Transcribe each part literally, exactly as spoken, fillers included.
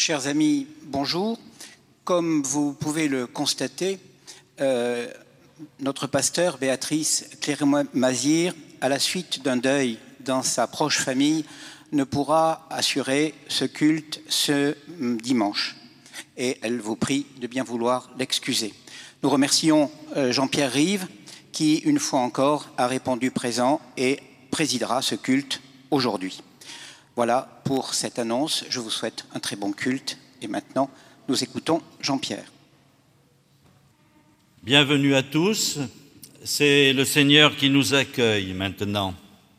Chers amis, bonjour. Comme vous pouvez le constater, euh, notre pasteur Béatrice Cléry-Mazir, à la suite d'un deuil dans sa proche famille, ne pourra assurer ce culte ce dimanche. Et elle vous prie de bien vouloir l'excuser. Nous remercions euh, Jean-Pierre Rive, qui, une fois encore, a répondu présent et présidera ce culte aujourd'hui. Voilà pour cette annonce. Je vous souhaite un très bon culte. Et maintenant, nous écoutons Jean-Pierre. Bienvenue à tous. C'est le Seigneur qui nous accueille maintenant.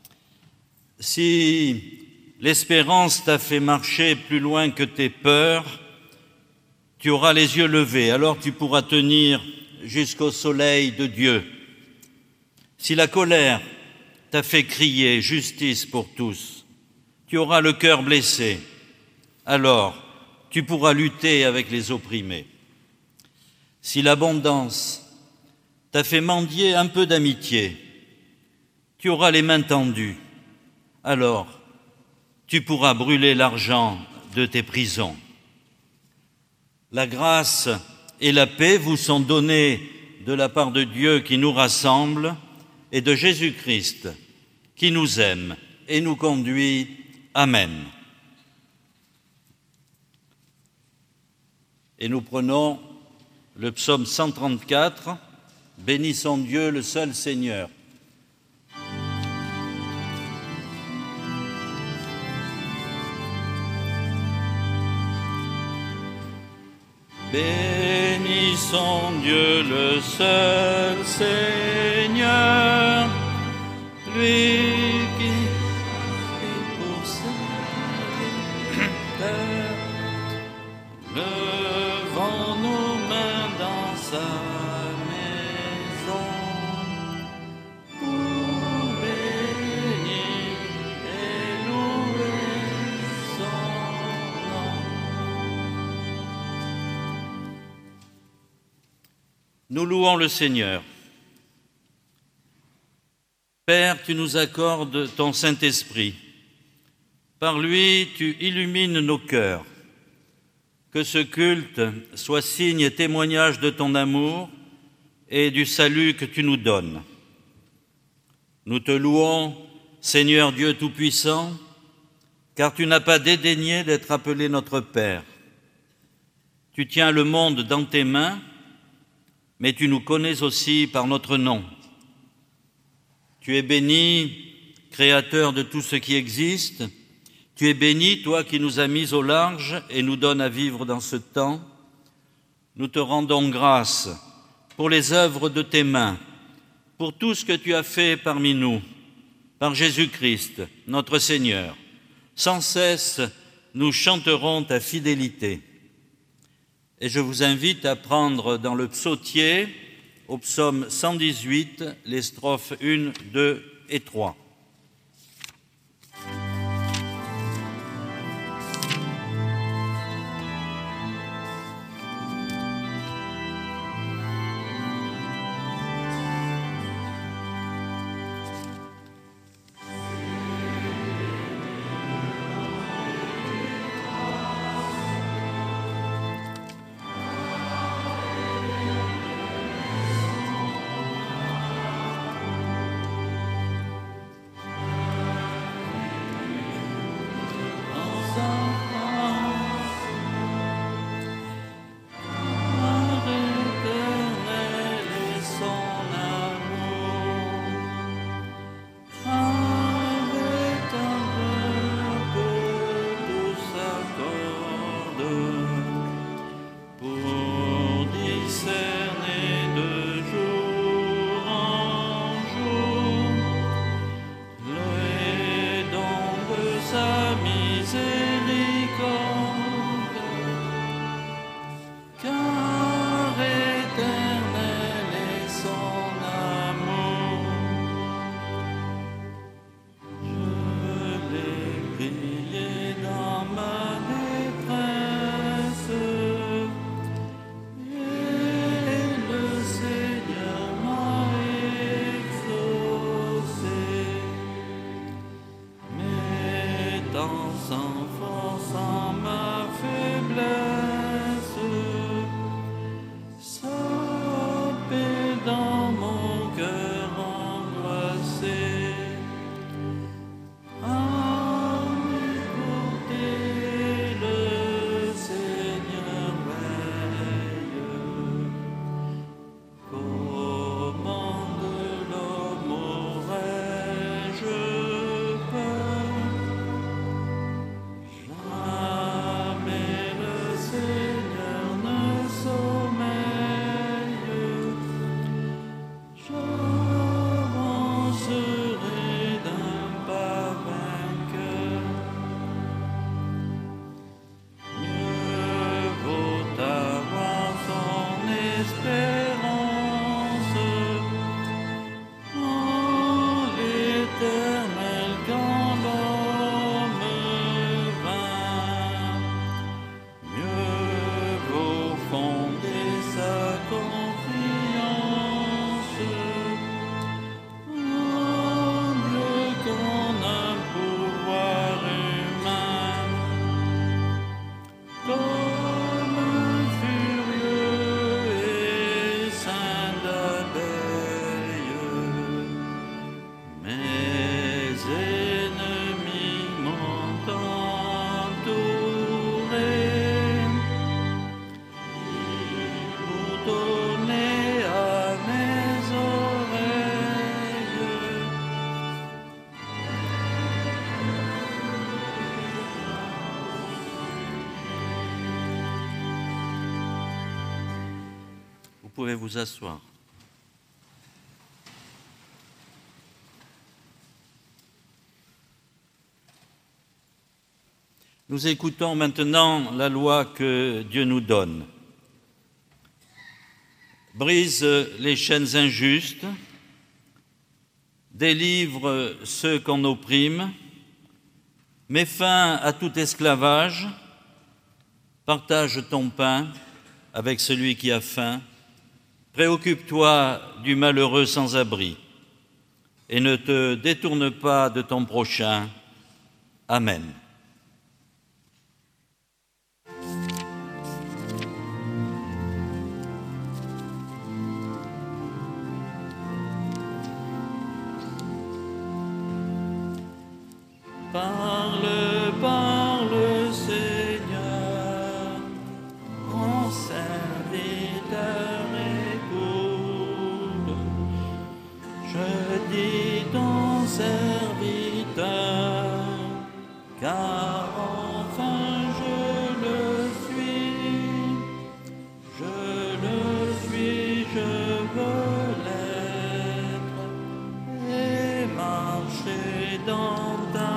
Si l'espérance t'a fait marcher plus loin que tes peurs, tu auras les yeux levés, alors tu pourras tenir jusqu'au soleil de Dieu. Si la colère t'a fait crier justice pour tous, tu auras le cœur blessé, alors tu pourras lutter avec les opprimés. Si l'abondance t'a fait mendier un peu d'amitié, tu auras les mains tendues, alors tu pourras brûler l'argent de tes prisons. La grâce et la paix vous sont données de la part de Dieu qui nous rassemble et de Jésus-Christ qui nous aime et nous conduit. Amen. Et nous prenons le psaume cent trente-quatre, « Bénissons Dieu, le seul Seigneur ». Bénissons Dieu, le seul Seigneur, lui qui levons nos mains dans sa maison pour bénir et louer son nom. Nous louons le Seigneur. Père, tu nous accordes ton Saint-Esprit. Par lui, tu illumines nos cœurs. Que ce culte soit signe et témoignage de ton amour et du salut que tu nous donnes. Nous te louons, Seigneur Dieu Tout-Puissant, car tu n'as pas dédaigné d'être appelé notre Père. Tu tiens le monde dans tes mains, mais tu nous connais aussi par notre nom. Tu es béni, Créateur de tout ce qui existe. Tu es béni, toi qui nous as mis au large et nous donnes à vivre dans ce temps. Nous te rendons grâce pour les œuvres de tes mains, pour tout ce que tu as fait parmi nous, par Jésus-Christ, notre Seigneur. Sans cesse, nous chanterons ta fidélité. Et je vous invite à prendre dans le psautier, au psaume cent dix-huit, les strophes un, deux et trois. pouvez vous asseoir. Nous écoutons maintenant la loi que Dieu nous donne. Brise les chaînes injustes, délivre ceux qu'on opprime, mets fin à tout esclavage, partage ton pain avec celui qui a faim, préoccupe-toi du malheureux sans abri et ne te détourne pas de ton prochain. Amen. Parle, parle, Seigneur, mon serviteur écoute. Je dis ton serviteur, car enfin je le suis. Je le suis, je veux l'être et marcher dans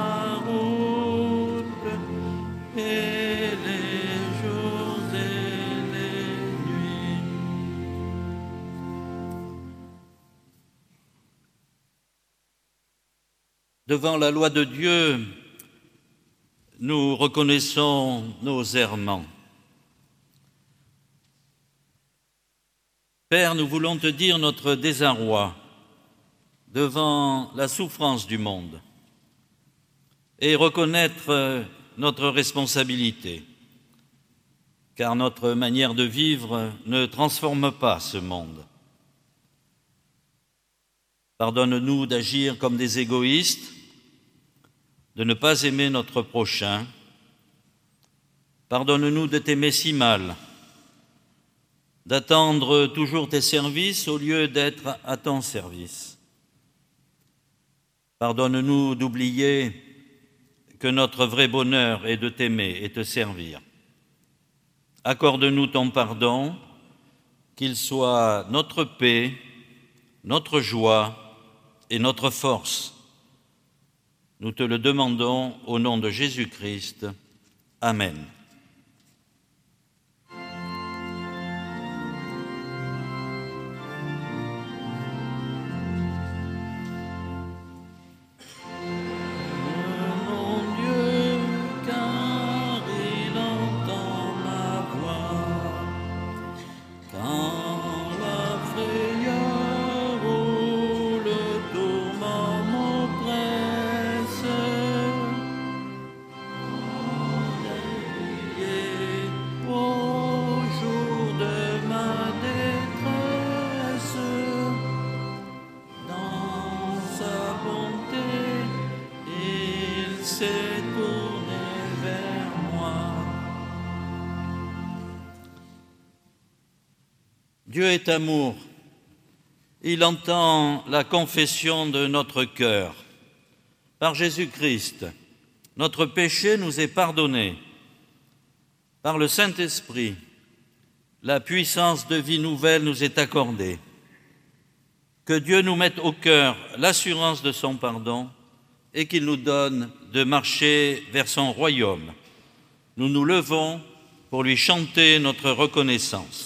devant la loi de Dieu, nous reconnaissons nos errements. Père, nous voulons te dire notre désarroi devant la souffrance du monde et reconnaître notre responsabilité, car notre manière de vivre ne transforme pas ce monde. Pardonne-nous d'agir comme des égoïstes, de ne pas aimer notre prochain. Pardonne-nous de t'aimer si mal, d'attendre toujours tes services au lieu d'être à ton service. Pardonne-nous d'oublier que notre vrai bonheur est de t'aimer et te servir. Accorde-nous ton pardon, qu'il soit notre paix, notre joie et notre force. Nous te le demandons au nom de Jésus-Christ. Amen. Dieu est amour. Il entend la confession de notre cœur. Par Jésus-Christ, notre péché nous est pardonné. Par le Saint-Esprit, la puissance de vie nouvelle nous est accordée. Que Dieu nous mette au cœur l'assurance de son pardon et qu'il nous donne de marcher vers son royaume. Nous nous levons pour lui chanter notre reconnaissance.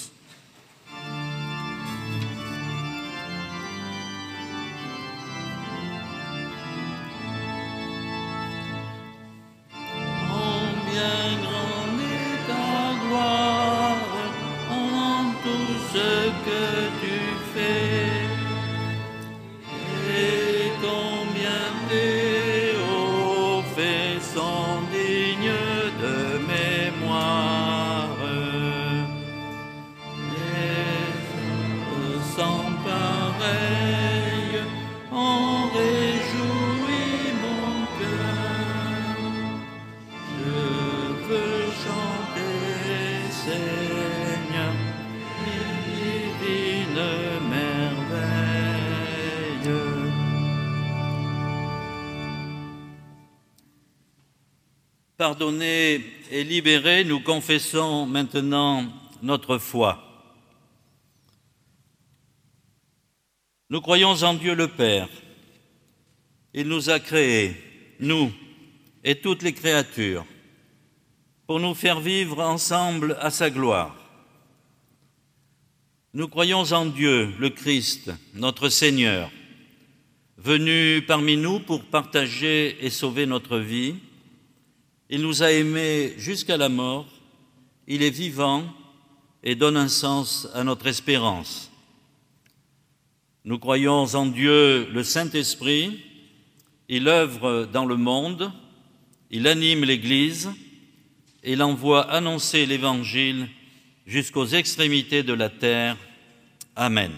Pardonnés et libérés, nous confessons maintenant notre foi. Nous croyons en Dieu le Père. Il nous a créés, nous et toutes les créatures, pour nous faire vivre ensemble à sa gloire. Nous croyons en Dieu, le Christ, notre Seigneur, venu parmi nous pour partager et sauver notre vie. Il nous a aimés jusqu'à la mort, il est vivant et donne un sens à notre espérance. Nous croyons en Dieu, le Saint-Esprit, il œuvre dans le monde, il anime l'Église, il envoie annoncer l'Évangile jusqu'aux extrémités de la terre. Amen.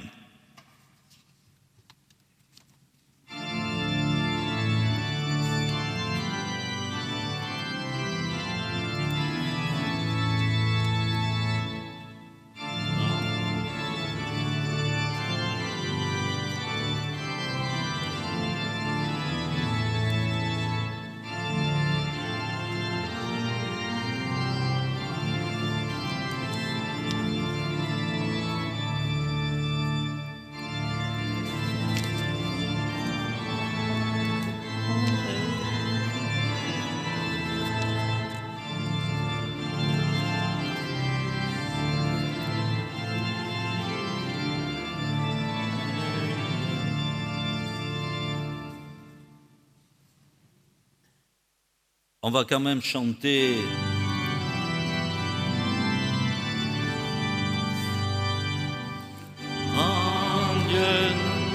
On va quand même chanter en Dieu.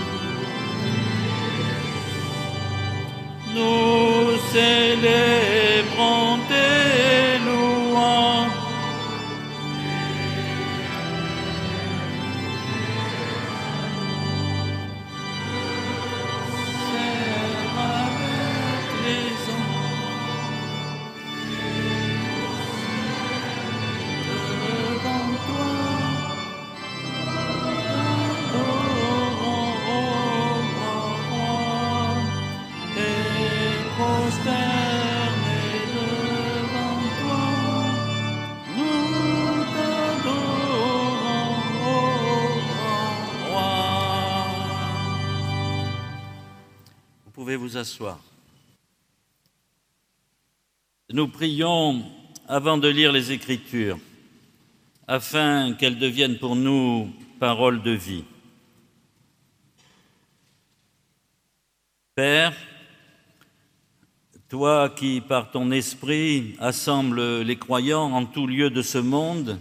Nous célébrons tes louanges. Vous asseoir. Nous prions avant de lire les Écritures, afin qu'elles deviennent pour nous paroles de vie. Père, toi qui, par ton esprit, assembles les croyants en tout lieu de ce monde,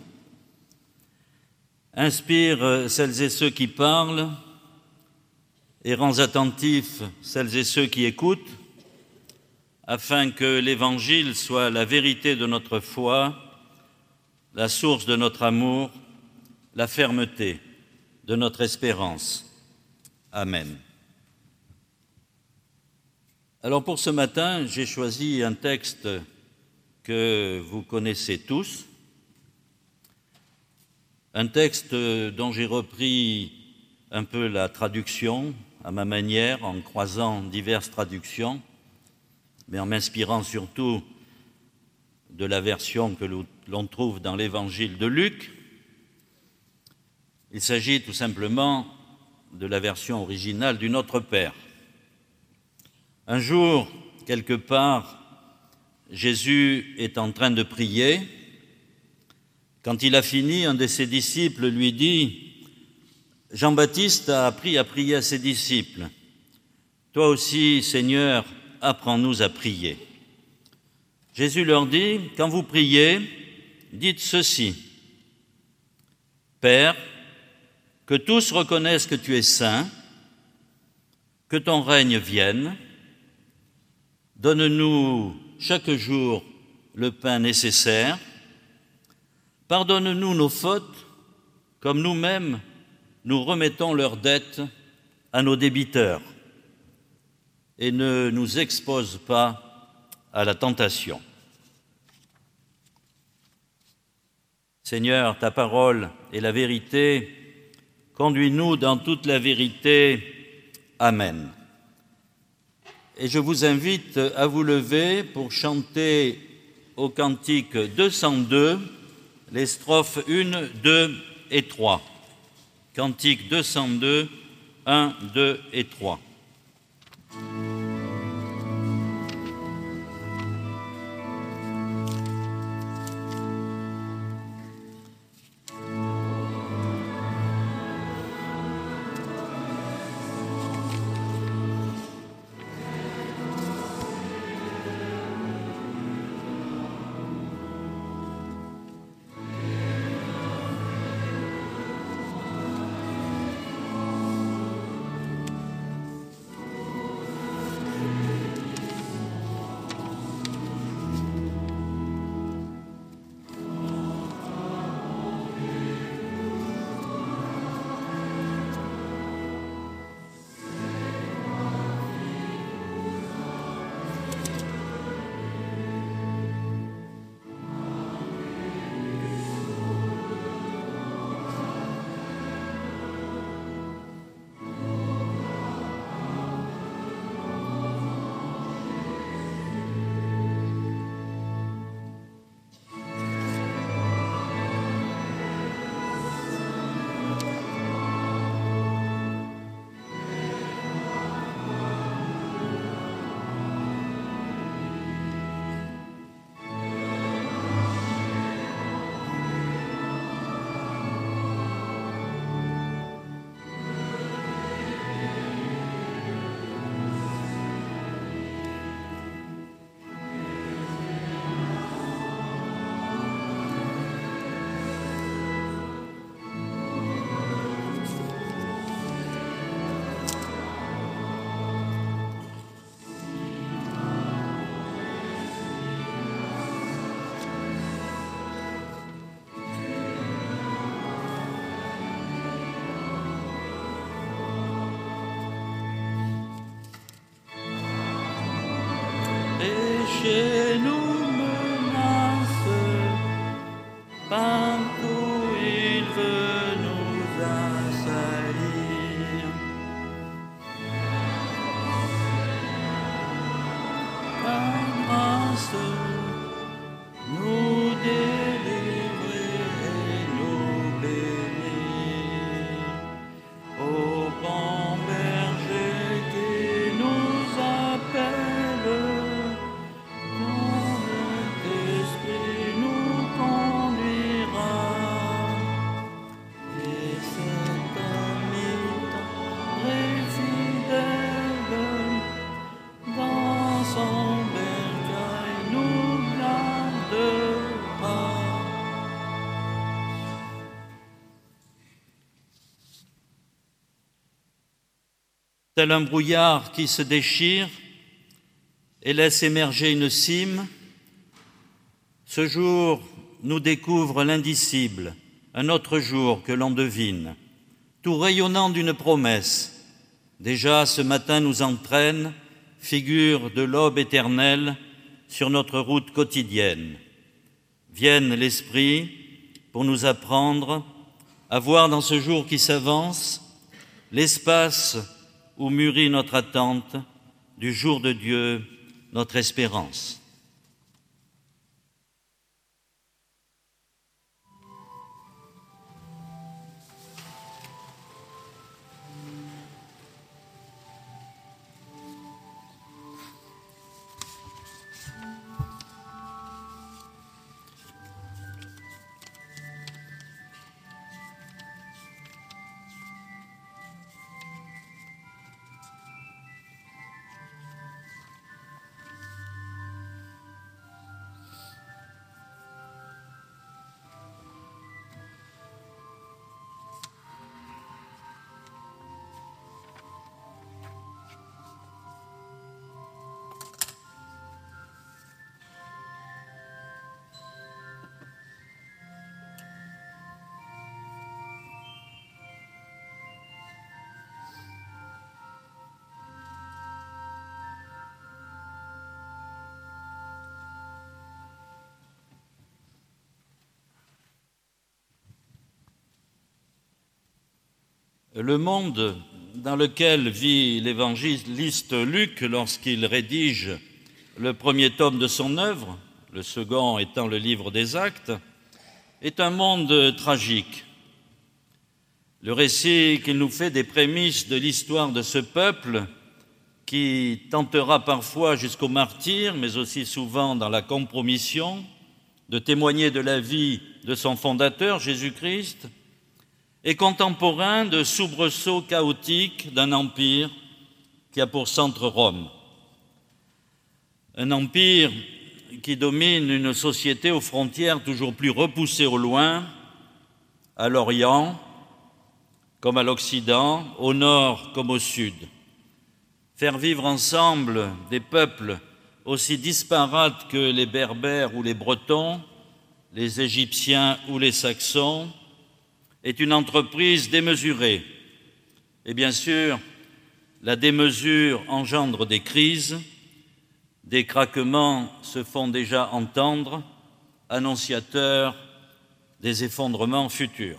inspire celles et ceux qui parlent, et rends attentifs celles et ceux qui écoutent, afin que l'Évangile soit la vérité de notre foi, la source de notre amour, la fermeté de notre espérance. Amen. Alors pour ce matin, j'ai choisi un texte que vous connaissez tous, un texte dont j'ai repris un peu la traduction, à ma manière, en croisant diverses traductions, mais en m'inspirant surtout de la version que l'on trouve dans l'Évangile de Luc. Il s'agit tout simplement de la version originale du Notre Père. Un jour, quelque part, Jésus est en train de prier. Quand il a fini, un de ses disciples lui dit: Jean-Baptiste a appris à prier à ses disciples. Toi aussi, Seigneur, apprends-nous à prier. Jésus leur dit: quand vous priez, dites ceci: Père, que tous reconnaissent que tu es saint, que ton règne vienne. Donne-nous chaque jour le pain nécessaire. Pardonne-nous nos fautes, comme nous-mêmes nous remettons leurs dettes à nos débiteurs, et ne nous expose pas à la tentation. Seigneur, ta parole est la vérité. Conduis-nous dans toute la vérité. Amen. Et je vous invite à vous lever pour chanter au cantique deux cent deux les strophes un, deux et trois. Cantique deux cent deux, un, deux et trois. Péché nous menace, partout il veut nous assaillir. Par grâce, nous délivrer et nous bénir. Ô bon berger qui nous appelle, tel un brouillard qui se déchire et laisse émerger une cime, ce jour nous découvre l'indicible, un autre jour que l'on devine, tout rayonnant d'une promesse. Déjà ce matin nous entraîne, figure de l'aube éternelle, sur notre route quotidienne. Vienne l'Esprit pour nous apprendre à voir dans ce jour qui s'avance l'espace où mûrit notre attente du jour de Dieu, notre espérance. Le monde dans lequel vit l'évangéliste Luc lorsqu'il rédige le premier tome de son œuvre, le second étant le livre des Actes, est un monde tragique. Le récit qu'il nous fait des prémices de l'histoire de ce peuple qui tentera parfois jusqu'au martyre, mais aussi souvent dans la compromission, de témoigner de la vie de son fondateur, Jésus-Christ, est contemporain de soubresauts chaotiques d'un empire qui a pour centre Rome. Un empire qui domine une société aux frontières toujours plus repoussées au loin, à l'Orient comme à l'Occident, au nord comme au sud. Faire vivre ensemble des peuples aussi disparates que les Berbères ou les Bretons, les Égyptiens ou les Saxons, est une entreprise démesurée. Et bien sûr, la démesure engendre des crises, des craquements se font déjà entendre, annonciateurs des effondrements futurs.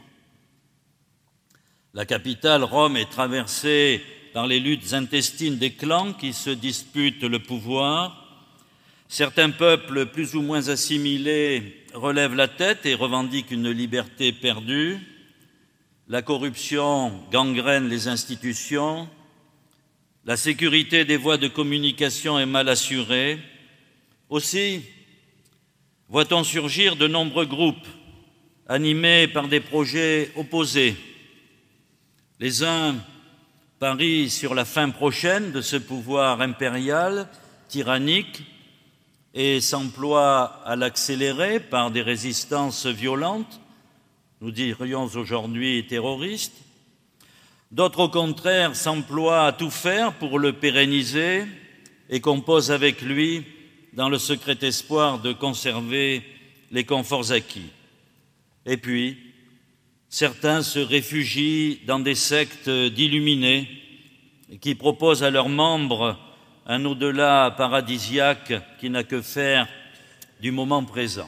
La capitale, Rome, est traversée par les luttes intestines des clans qui se disputent le pouvoir. Certains peuples plus ou moins assimilés relèvent la tête et revendiquent une liberté perdue. La corruption gangrène les institutions. La sécurité des voies de communication est mal assurée. Aussi, voit-on surgir de nombreux groupes animés par des projets opposés. Les uns parient sur la fin prochaine de ce pouvoir impérial, tyrannique, et s'emploient à l'accélérer par des résistances violentes, nous dirions aujourd'hui terroristes. D'autres, au contraire, s'emploient à tout faire pour le pérenniser et composent avec lui dans le secret espoir de conserver les conforts acquis. Et puis, certains se réfugient dans des sectes d'illuminés qui proposent à leurs membres un au-delà paradisiaque qui n'a que faire du moment présent.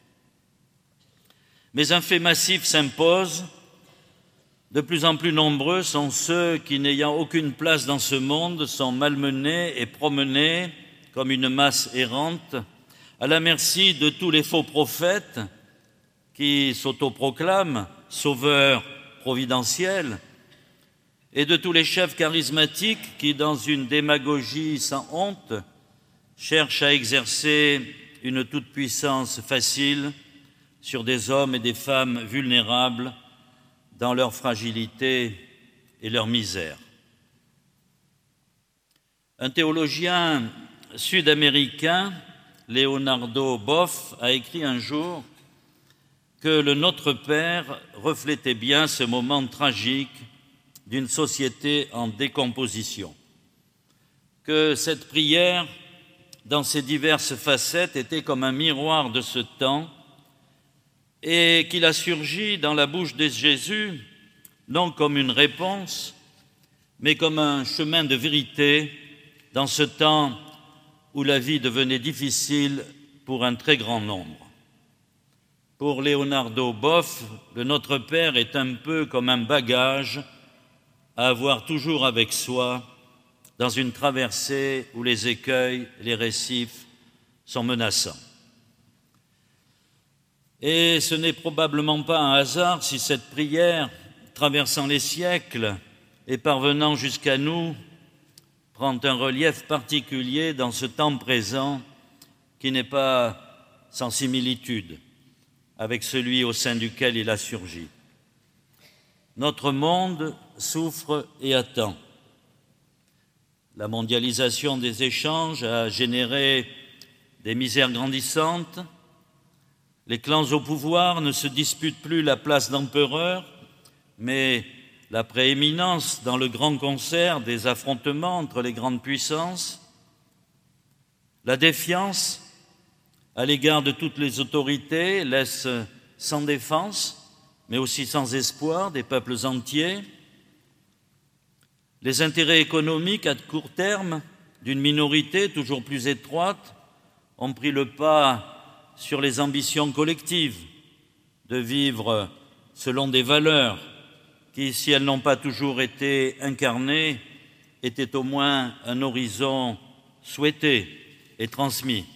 Mais un fait massif s'impose. De plus en plus nombreux sont ceux qui, n'ayant aucune place dans ce monde, sont malmenés et promenés comme une masse errante, à la merci de tous les faux prophètes qui s'autoproclament sauveurs providentiels et de tous les chefs charismatiques qui, dans une démagogie sans honte, cherchent à exercer une toute-puissance facile sur des hommes et des femmes vulnérables dans leur fragilité et leur misère. Un théologien sud-américain, Leonardo Boff, a écrit un jour que le Notre Père reflétait bien ce moment tragique d'une société en décomposition, que cette prière, dans ses diverses facettes, était comme un miroir de ce temps et qu'il a surgi dans la bouche de Jésus, non comme une réponse, mais comme un chemin de vérité dans ce temps où la vie devenait difficile pour un très grand nombre. Pour Leonardo Boff, le Notre Père est un peu comme un bagage à avoir toujours avec soi dans une traversée où les écueils, les récifs sont menaçants. Et ce n'est probablement pas un hasard si cette prière, traversant les siècles et parvenant jusqu'à nous, prend un relief particulier dans ce temps présent qui n'est pas sans similitude avec celui au sein duquel il a surgi. Notre monde souffre et attend. La mondialisation des échanges a généré des misères grandissantes. Les clans au pouvoir ne se disputent plus la place d'empereur, mais la prééminence dans le grand concert des affrontements entre les grandes puissances. La défiance à l'égard de toutes les autorités laisse sans défense, mais aussi sans espoir des peuples entiers. Les intérêts économiques à court terme d'une minorité toujours plus étroite ont pris le pas sur les ambitions collectives de vivre selon des valeurs qui, si elles n'ont pas toujours été incarnées, étaient au moins un horizon souhaité et transmis.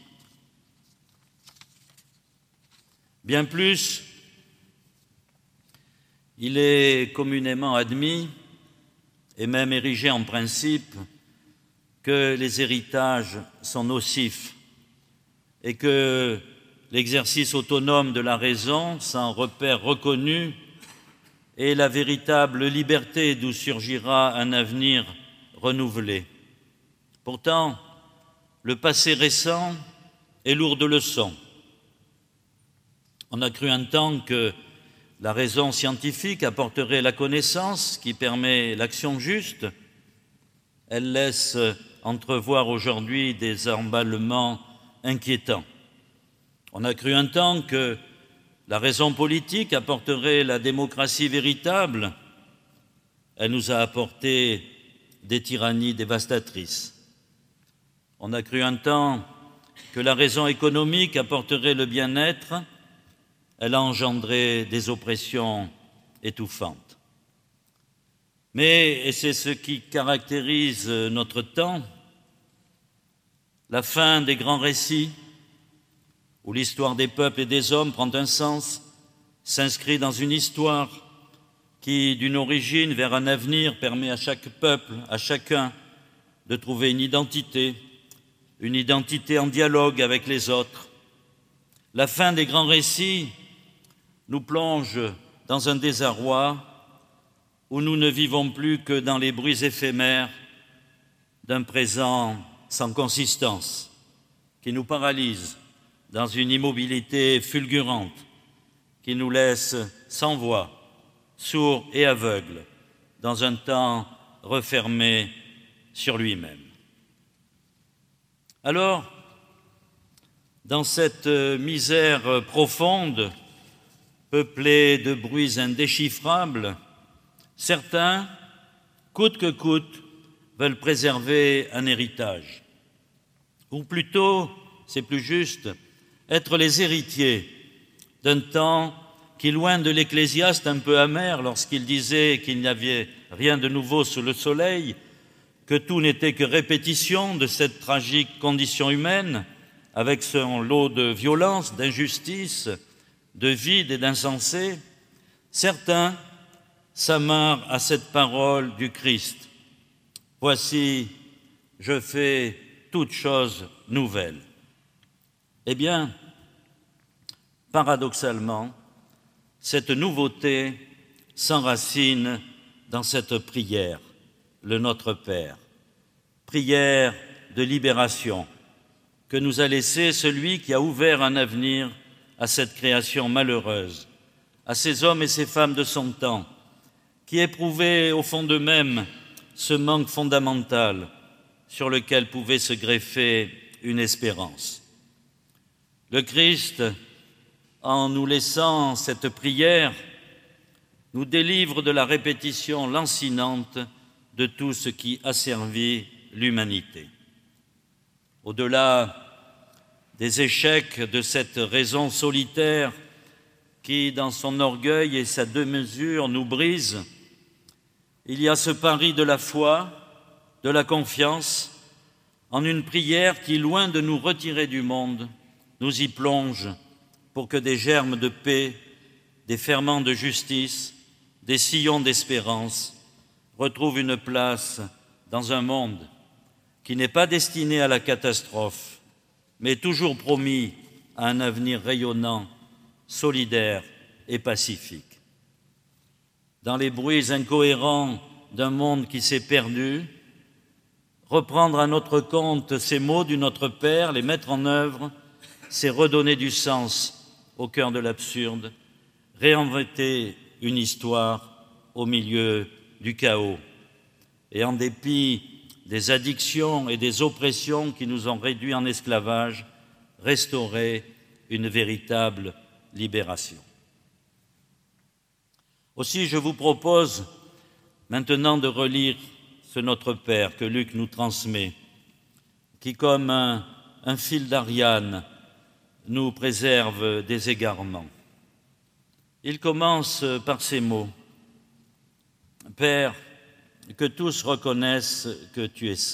Bien plus, Il est communément admis, et même érigé en principe, que les héritages sont nocifs et que l'exercice autonome de la raison, sans repère reconnu, est la véritable liberté d'où surgira un avenir renouvelé. Pourtant, le passé récent est lourd de leçons. On a cru un temps que la raison scientifique apporterait la connaissance qui permet l'action juste. Elle laisse entrevoir aujourd'hui des emballements inquiétants. On a cru un temps que la raison politique apporterait la démocratie véritable. Elle nous a apporté des tyrannies dévastatrices. On a cru un temps que la raison économique apporterait le bien-être. Elle a engendré des oppressions étouffantes. Mais, et c'est ce qui caractérise notre temps, la fin des grands récits, où l'histoire des peuples et des hommes prend un sens, s'inscrit dans une histoire qui, d'une origine vers un avenir, permet à chaque peuple, à chacun, de trouver une identité, une identité en dialogue avec les autres. La fin des grands récits nous plonge dans un désarroi où nous ne vivons plus que dans les bruits éphémères d'un présent sans consistance, qui nous paralyse dans une immobilité fulgurante, qui nous laisse sans voix, sourds et aveugles, dans un temps refermé sur lui-même. Alors, dans cette misère profonde, peuplée de bruits indéchiffrables, certains, coûte que coûte, veulent préserver un héritage. Ou plutôt, c'est plus juste, être les héritiers d'un temps qui, loin de l'Ecclésiaste un peu amer lorsqu'il disait qu'il n'y avait rien de nouveau sous le soleil, que tout n'était que répétition de cette tragique condition humaine, avec son lot de violence, d'injustice, de vide et d'insensé, certains s'amarrent à cette parole du Christ. Voici, je fais toutes choses nouvelles. Eh bien, paradoxalement, cette nouveauté s'enracine dans cette prière, le Notre Père, prière de libération que nous a laissé celui qui a ouvert un avenir à cette création malheureuse, à ces hommes et ces femmes de son temps, qui éprouvaient au fond d'eux-mêmes ce manque fondamental sur lequel pouvait se greffer une espérance. Le Christ, en nous laissant cette prière, nous délivre de la répétition lancinante de tout ce qui asservit l'humanité. Au-delà des échecs de cette raison solitaire qui, dans son orgueil et sa démesure, nous brise, il y a ce pari de la foi, de la confiance, en une prière qui, loin de nous retirer du monde, nous y plonge pour que des germes de paix, des ferments de justice, des sillons d'espérance retrouvent une place dans un monde qui n'est pas destiné à la catastrophe, mais toujours promis à un avenir rayonnant, solidaire et pacifique. Dans les bruits incohérents d'un monde qui s'est perdu, reprendre à notre compte ces mots du Notre Père, les mettre en œuvre, c'est redonner du sens au cœur de l'absurde, réinventer une histoire au milieu du chaos. Et en dépit des addictions et des oppressions qui nous ont réduits en esclavage, restaurer une véritable libération. Aussi, je vous propose maintenant de relire ce Notre Père que Luc nous transmet, qui, comme un, un fil d'Ariane, nous préserve des égarements. Il commence par ces mots. « Père, que tous reconnaissent que tu es saint. »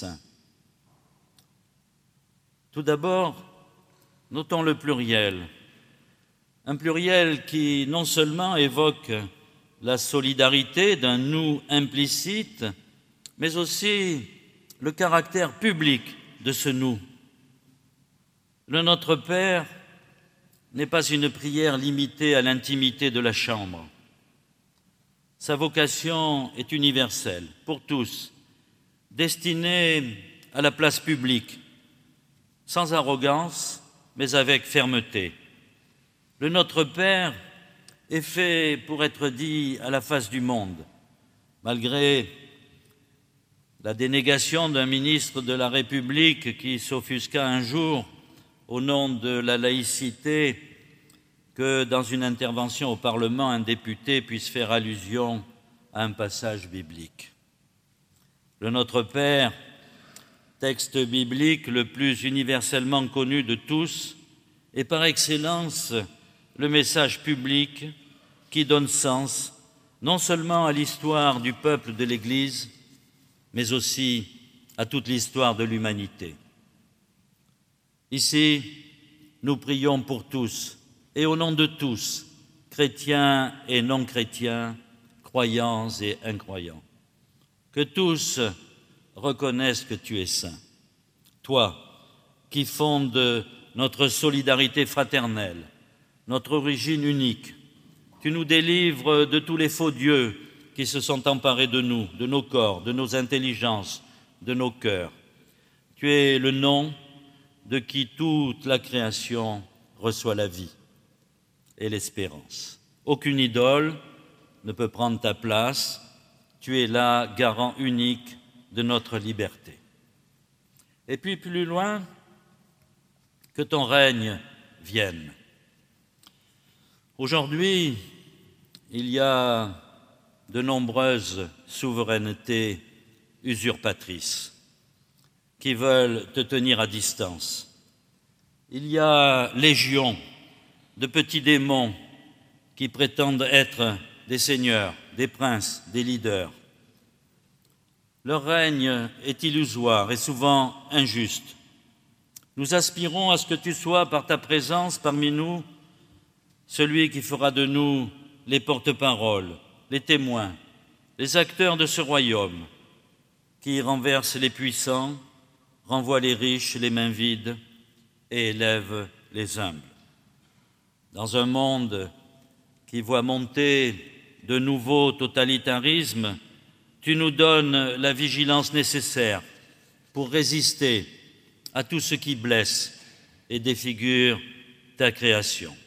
Tout d'abord, notons le pluriel, un pluriel qui non seulement évoque la solidarité d'un nous implicite, mais aussi le caractère public de ce nous. Le Notre Père n'est pas une prière limitée à l'intimité de la chambre. Sa vocation est universelle, pour tous, destinée à la place publique, sans arrogance, mais avec fermeté. Le Notre Père est fait pour être dit à la face du monde, malgré la dénégation d'un ministre de la République qui s'offusqua un jour au nom de la laïcité que dans une intervention au Parlement, un député puisse faire allusion à un passage biblique. Le Notre Père, texte biblique le plus universellement connu de tous, est par excellence le message public qui donne sens non seulement à l'histoire du peuple de l'Église, mais aussi à toute l'histoire de l'humanité. Ici, nous prions pour tous et au nom de tous, chrétiens et non-chrétiens, croyants et incroyants. Que tous reconnaissent que tu es saint. Toi, qui fondes notre solidarité fraternelle, notre origine unique, tu nous délivres de tous les faux dieux qui se sont emparés de nous, de nos corps, de nos intelligences, de nos cœurs. Tu es le nom de qui toute la création reçoit la vie et l'espérance. Aucune idole ne peut prendre ta place. Tu es là, garant unique de notre liberté. Et puis plus loin, que ton règne vienne. Aujourd'hui, il y a de nombreuses souverainetés usurpatrices qui veulent te tenir à distance. Il y a légion de petits démons qui prétendent être des seigneurs, des princes, des leaders. Leur règne est illusoire et souvent injuste. Nous aspirons à ce que tu sois, par ta présence parmi nous, celui qui fera de nous les porte-paroles, les témoins, les acteurs de ce royaume, qui renverse les puissants, renvoie les riches les mains vides et élève les humbles. Dans un monde qui voit monter de nouveaux totalitarismes, tu nous donnes la vigilance nécessaire pour résister à tout ce qui blesse et défigure ta création.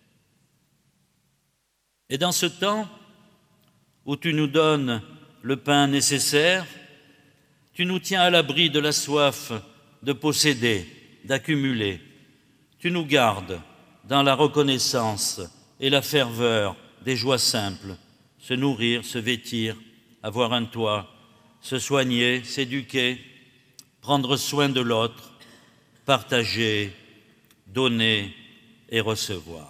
Et dans ce temps où tu nous donnes le pain nécessaire, tu nous tiens à l'abri de la soif de posséder, d'accumuler. Tu nous gardes dans la reconnaissance et la ferveur des joies simples, se nourrir, se vêtir, avoir un toit, se soigner, s'éduquer, prendre soin de l'autre, partager, donner et recevoir.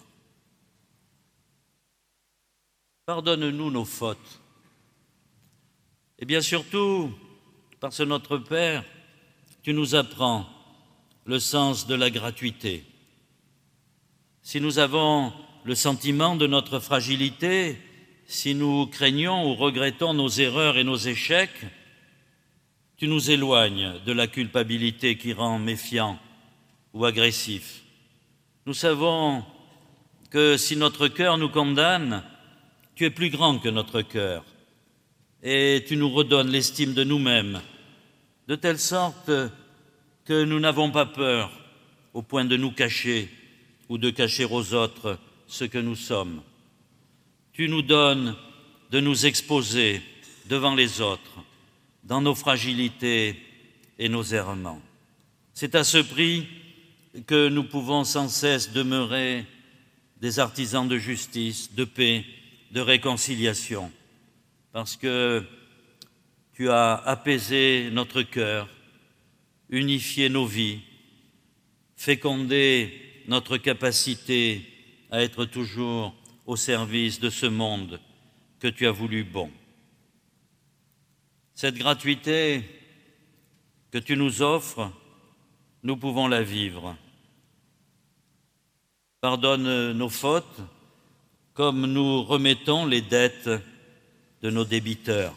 Pardonne-nous nos fautes. Et bien surtout, parce que notre Père, tu nous apprends le sens de la gratuité. Si nous avons le sentiment de notre fragilité, si nous craignons ou regrettons nos erreurs et nos échecs, tu nous éloignes de la culpabilité qui rend méfiant ou agressif. Nous savons que si notre cœur nous condamne, tu es plus grand que notre cœur et tu nous redonnes l'estime de nous-mêmes, de telle sorte que nous n'avons pas peur au point de nous cacher ou de cacher aux autres ce que nous sommes. Tu nous donnes de nous exposer devant les autres, dans nos fragilités et nos errements. C'est à ce prix que nous pouvons sans cesse demeurer des artisans de justice, de paix, de réconciliation, parce que tu as apaisé notre cœur, unifié nos vies, fécondé notre capacité à être toujours au service de ce monde que tu as voulu bon. Cette gratuité que tu nous offres, nous pouvons la vivre. Pardonne nos fautes, comme nous remettons les dettes de nos débiteurs.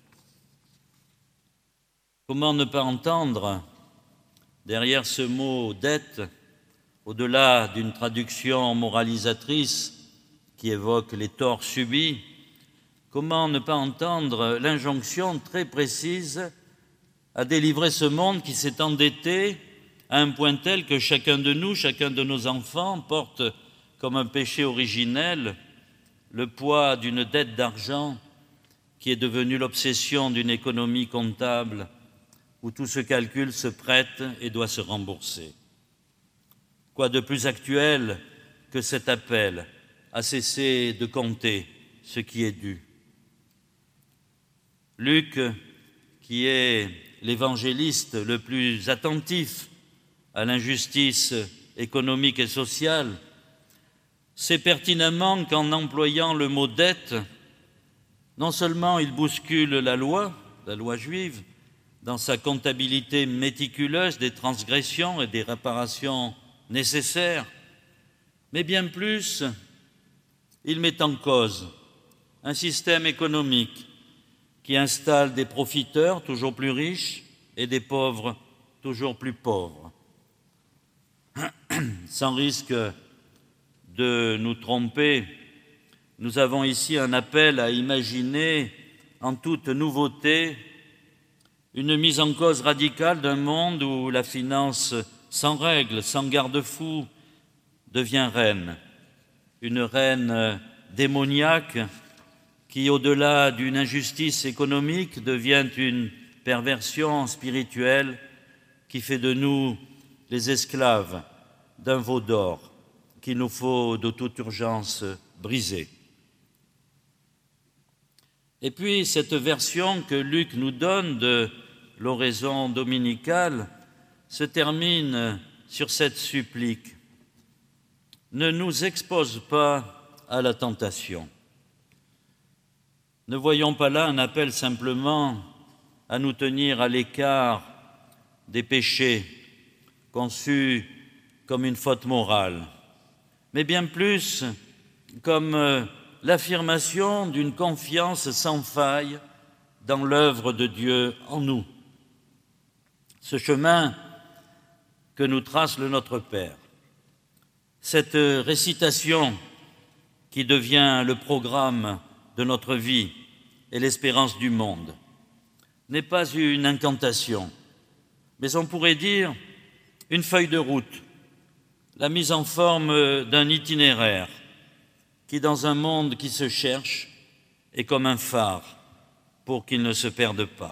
Comment ne pas entendre, derrière ce mot « dette », au-delà d'une traduction moralisatrice qui évoque les torts subis, comment ne pas entendre l'injonction très précise à délivrer ce monde qui s'est endetté à un point tel que chacun de nous, chacun de nos enfants porte comme un péché originel le poids d'une dette d'argent qui est devenue l'obsession d'une économie comptable où tout ce calcul se prête et doit se rembourser. Quoi de plus actuel que cet appel à cesser de compter ce qui est dû? Luc, qui est l'évangéliste le plus attentif à l'injustice économique et sociale, sait pertinemment qu'en employant le mot « dette », non seulement il bouscule la loi, la loi juive, dans sa comptabilité méticuleuse des transgressions et des réparations nécessaires, mais bien plus, il met en cause un système économique qui installe des profiteurs toujours plus riches et des pauvres toujours plus pauvres. Sans risque de nous tromper, nous avons ici un appel à imaginer en toute nouveauté une mise en cause radicale d'un monde où la finance sans règles, sans garde-fous, devient reine, une reine démoniaque qui, au-delà d'une injustice économique, devient une perversion spirituelle qui fait de nous les esclaves d'un veau d'or qu'il nous faut de toute urgence briser. Et puis, cette version que Luc nous donne de l'oraison dominicale se termine sur cette supplique. Ne nous expose pas à la tentation. Ne voyons pas là un appel simplement à nous tenir à l'écart des péchés conçus comme une faute morale, mais bien plus comme l'affirmation d'une confiance sans faille dans l'œuvre de Dieu en nous. Ce chemin que nous trace le Notre Père, cette récitation qui devient le programme de notre vie et l'espérance du monde, n'est pas une incantation, mais on pourrait dire une feuille de route, la mise en forme d'un itinéraire qui, dans un monde qui se cherche, est comme un phare pour qu'il ne se perde pas.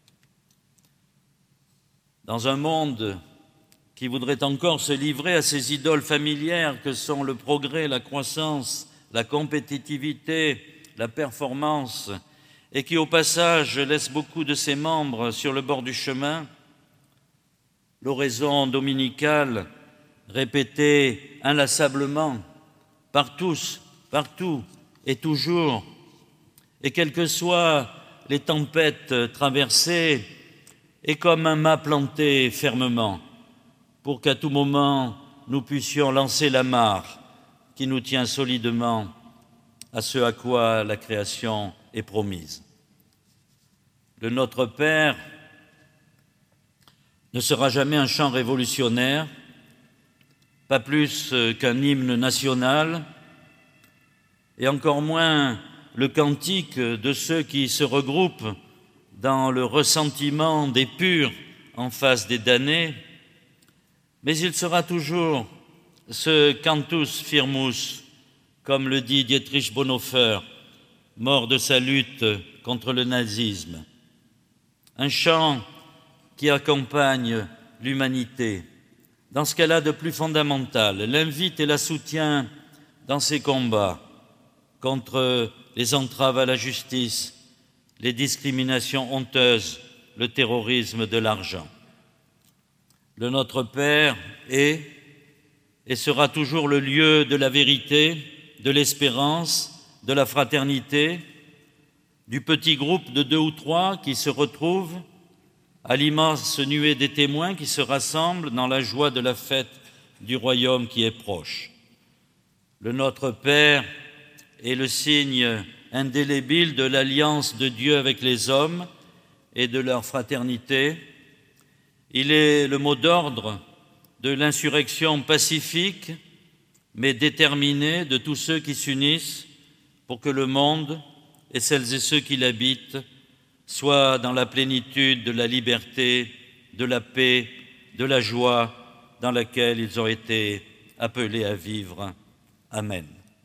Dans un monde qui voudrait encore se livrer à ces idoles familières que sont le progrès, la croissance, la compétitivité, la performance, et qui, au passage, laisse beaucoup de ses membres sur le bord du chemin, l'oraison dominicale, répétée inlassablement par tous, partout et toujours, et quelles que soient les tempêtes traversées, est comme un mât planté fermement pour qu'à tout moment nous puissions lancer l'amarre qui nous tient solidement à ce à quoi la création est promise. Le Notre Père ne sera jamais un chant révolutionnaire, pas plus qu'un hymne national, et encore moins le cantique de ceux qui se regroupent dans le ressentiment des purs en face des damnés, mais il sera toujours ce cantus firmus, comme le dit Dietrich Bonhoeffer, mort de sa lutte contre le nazisme. Un chant qui accompagne l'humanité dans ce qu'elle a de plus fondamental, l'invite et la soutient dans ses combats contre les entraves à la justice, les discriminations honteuses, le terrorisme de l'argent. Le Notre Père est et sera toujours le lieu de la vérité, de l'espérance, de la fraternité, du petit groupe de deux ou trois qui se retrouvent, à l'immense nuée des témoins qui se rassemblent dans la joie de la fête du royaume qui est proche. Le Notre Père est le signe indélébile de l'alliance de Dieu avec les hommes et de leur fraternité. Il est le mot d'ordre de l'insurrection pacifique, mais déterminée, de tous ceux qui s'unissent pour que le monde et celles et ceux qui l'habitent soient dans la plénitude de la liberté, de la paix, de la joie dans laquelle ils ont été appelés à vivre. Amen.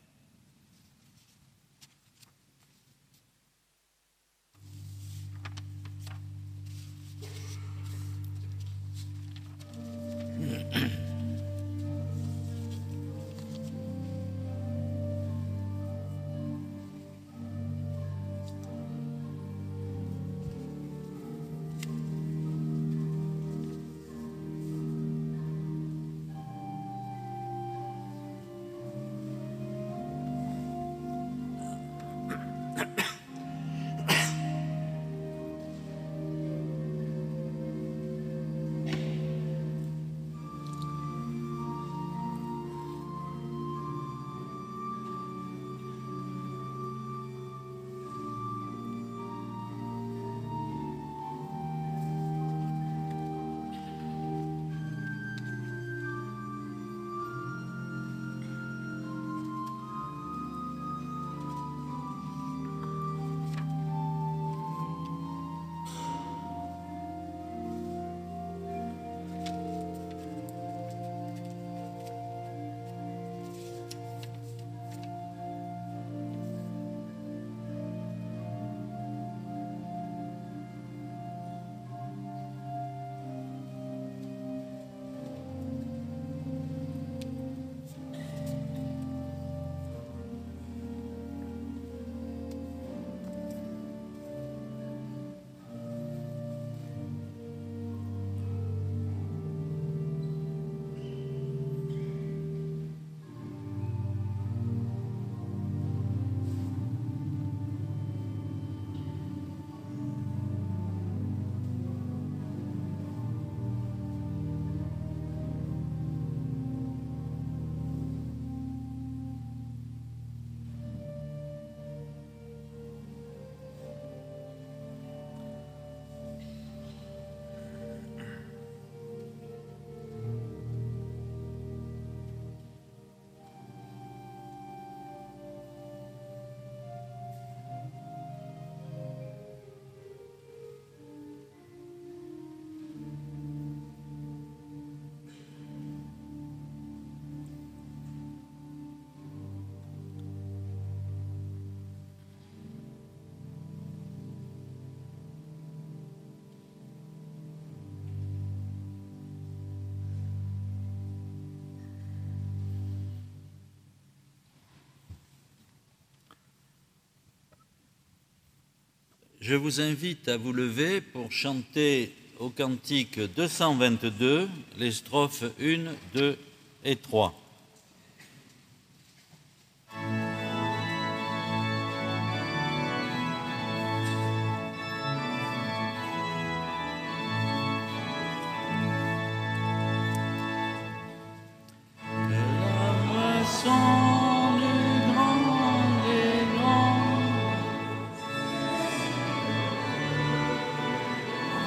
Je vous invite à vous lever pour chanter au cantique deux cent vingt-deux les strophes un, deux et trois.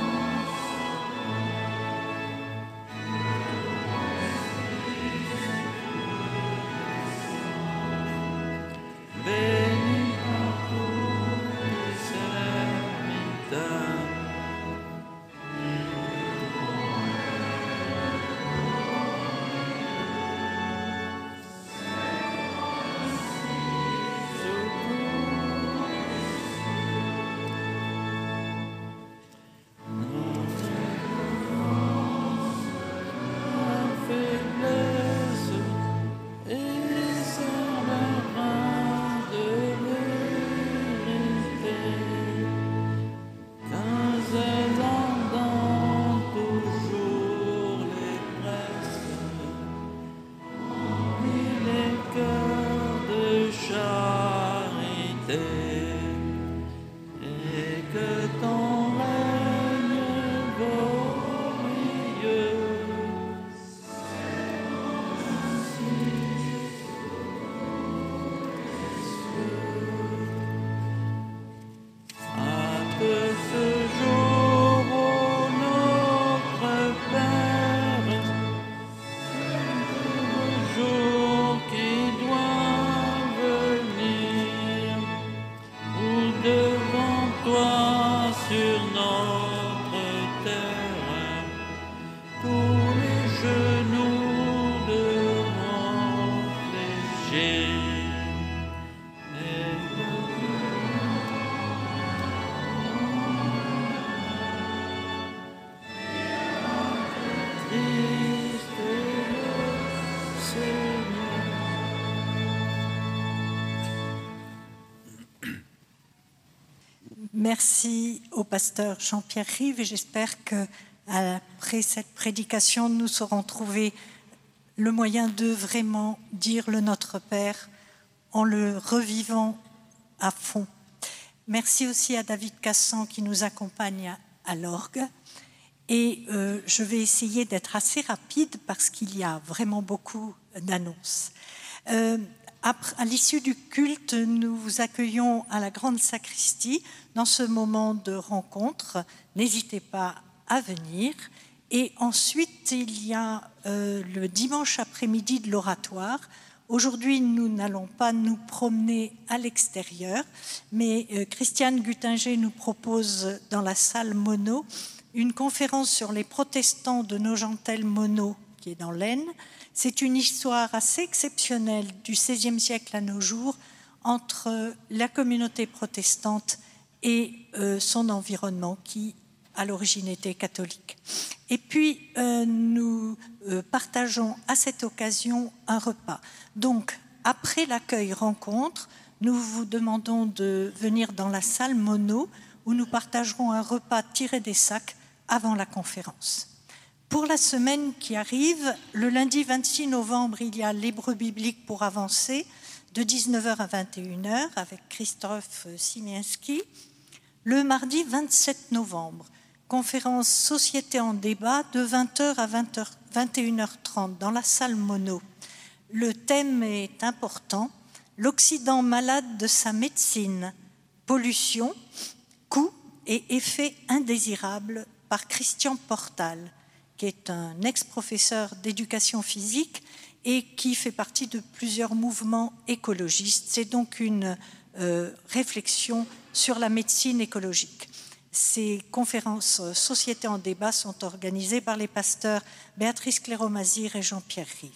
Thank you. notre terre, tous les genoux devront fléchir. Merci au pasteur Jean-Pierre Rive et j'espère qu'après cette prédication, nous saurons trouver le moyen de vraiment dire le Notre Père en le revivant à fond. Merci aussi à David Cassan qui nous accompagne à, à l'orgue. Et euh, je vais essayer d'être assez rapide parce qu'il y a vraiment beaucoup d'annonces. Euh, Après, à l'issue du culte, nous vous accueillons à la grande sacristie dans ce moment de rencontre. N'hésitez pas à venir. Et ensuite, il y a euh, le dimanche après-midi de l'oratoire. Aujourd'hui, nous n'allons pas nous promener à l'extérieur, mais euh, Christiane Guttinger nous propose dans la salle Monod une conférence sur les protestants de Nogentelle Monod, qui est dans l'Aisne. C'est une histoire assez exceptionnelle du seizième siècle à nos jours entre la communauté protestante et euh, son environnement qui, à l'origine, était catholique. Et puis, euh, nous euh, partageons à cette occasion un repas. Donc, après l'accueil rencontre, nous vous demandons de venir dans la salle Monod où nous partagerons un repas tiré des sacs avant la conférence. Pour la semaine qui arrive, le lundi vingt-six novembre, il y a l'hébreu biblique pour avancer de dix-neuf heures à vingt et une heures avec Christophe Simienski. Le mardi vingt-sept novembre, conférence Société en débat de vingt heures à vingt et une heures trente dans la salle Monod. Le thème est important, l'Occident malade de sa médecine, pollution, coûts et effets indésirables par Christian Portal, qui est un ex-professeur d'éducation physique et qui fait partie de plusieurs mouvements écologistes. C'est donc une euh, réflexion sur la médecine écologique. Ces conférences euh, Société en débat sont organisées par les pasteurs Béatrice Cléro-Mazir et Jean-Pierre Rive.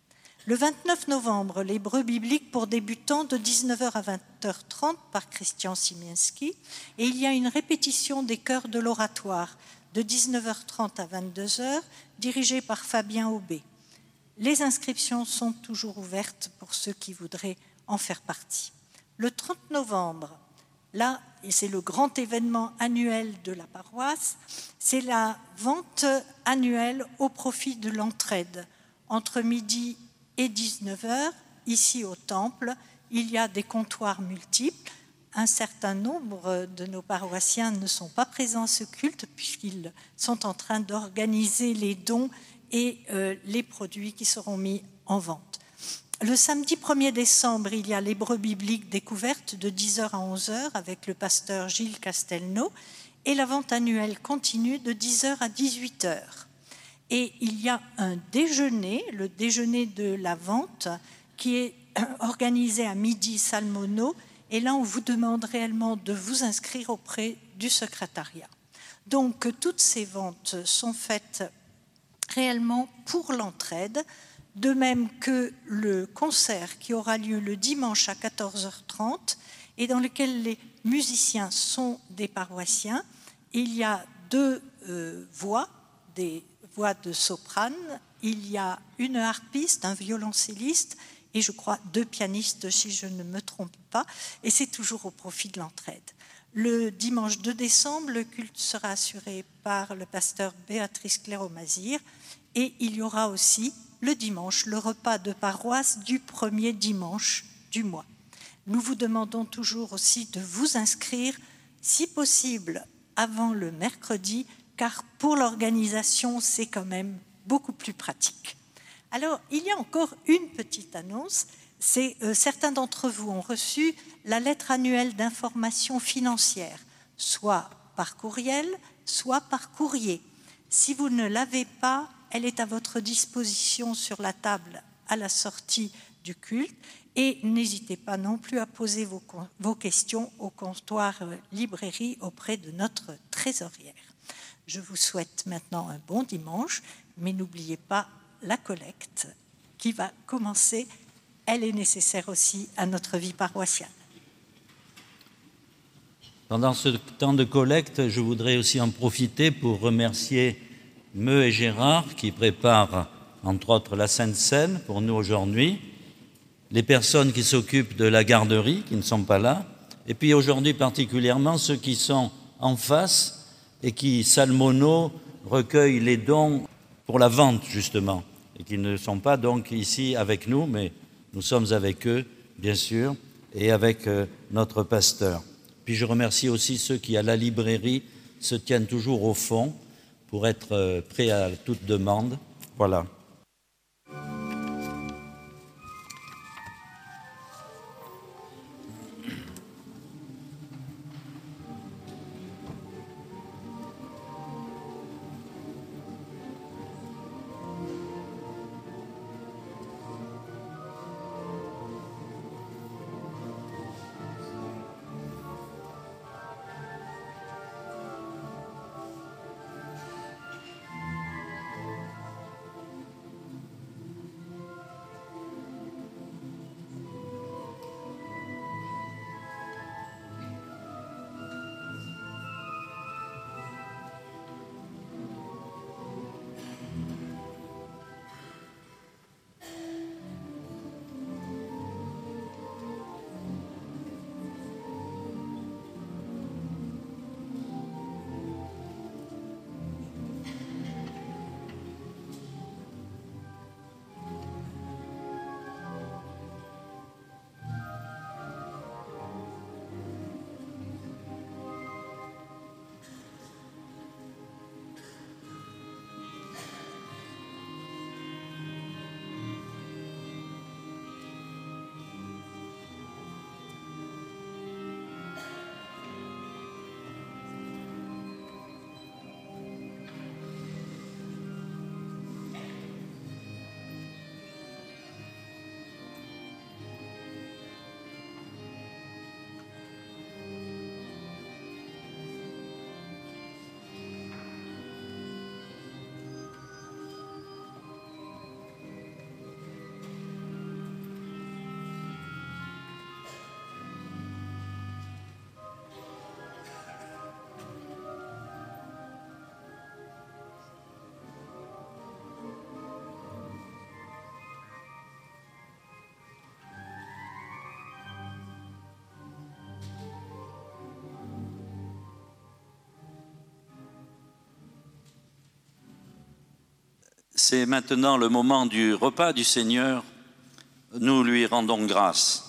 Le vingt-neuf novembre, l'hébreu biblique pour débutants de dix-neuf heures à vingt heures trente par Christian Simienski. Et il y a une répétition des chœurs de l'oratoire de dix-neuf heures trente à vingt-deux heures, dirigée par Fabien Aubé. Les inscriptions sont toujours ouvertes pour ceux qui voudraient en faire partie. Le trente novembre, là, et c'est le grand événement annuel de la paroisse, c'est la vente annuelle au profit de l'entraide. Entre midi et dix-neuf heures, ici au Temple, il y a des comptoirs multiples. Un certain nombre de nos paroissiens ne sont pas présents à ce culte puisqu'ils sont en train d'organiser les dons et euh, les produits qui seront mis en vente. Le samedi premier décembre, il y a l'hébreu biblique découverte de dix heures à onze heures avec le pasteur Gilles Castelnau et la vente annuelle continue de dix heures à dix-huit heures. Et il y a un déjeuner, le déjeuner de la vente, qui est organisé à midi salle Monod. Et là, on vous demande réellement de vous inscrire auprès du secrétariat. Donc, toutes ces ventes sont faites réellement pour l'entraide, de même que le concert qui aura lieu le dimanche à quatorze heures trente et dans lequel les musiciens sont des paroissiens. Il y a deux euh, voix, des voix de soprane, il y a une harpiste, un violoncelliste, et je crois deux pianistes si je ne me trompe pas, et c'est toujours au profit de l'entraide. Le dimanche deux décembre, le culte sera assuré par le pasteur Béatrice Cléro-Mazir et il y aura aussi le dimanche le repas de paroisse du premier dimanche du mois. Nous vous demandons toujours aussi de vous inscrire, si possible, avant le mercredi, car pour l'organisation, c'est quand même beaucoup plus pratique. Alors, il y a encore une petite annonce. C'est euh, certains d'entre vous ont reçu la lettre annuelle d'information financière, soit par courriel, soit par courrier. Si vous ne l'avez pas, elle est à votre disposition sur la table à la sortie du culte. Et n'hésitez pas non plus à poser vos, vos questions au comptoir euh, librairie auprès de notre trésorier. trésorière. Je vous souhaite maintenant un bon dimanche, mais n'oubliez pas la collecte qui va commencer. Elle est nécessaire aussi à notre vie paroissiale. Pendant ce temps de collecte, je voudrais aussi en profiter pour remercier Meu et Gérard qui préparent entre autres la Sainte Seine pour nous aujourd'hui, les personnes qui s'occupent de la garderie qui ne sont pas là, et puis aujourd'hui particulièrement ceux qui sont en face et qui, salmono, recueillent les dons pour la vente justement, et qui ne sont pas donc ici avec nous, mais nous sommes avec eux, bien sûr, et avec euh, notre pasteur. Puis je remercie aussi ceux qui, à la librairie, se tiennent toujours au fond pour être euh, prêts à toute demande. Voilà. C'est maintenant le moment du repas du Seigneur. Nous lui rendons grâce.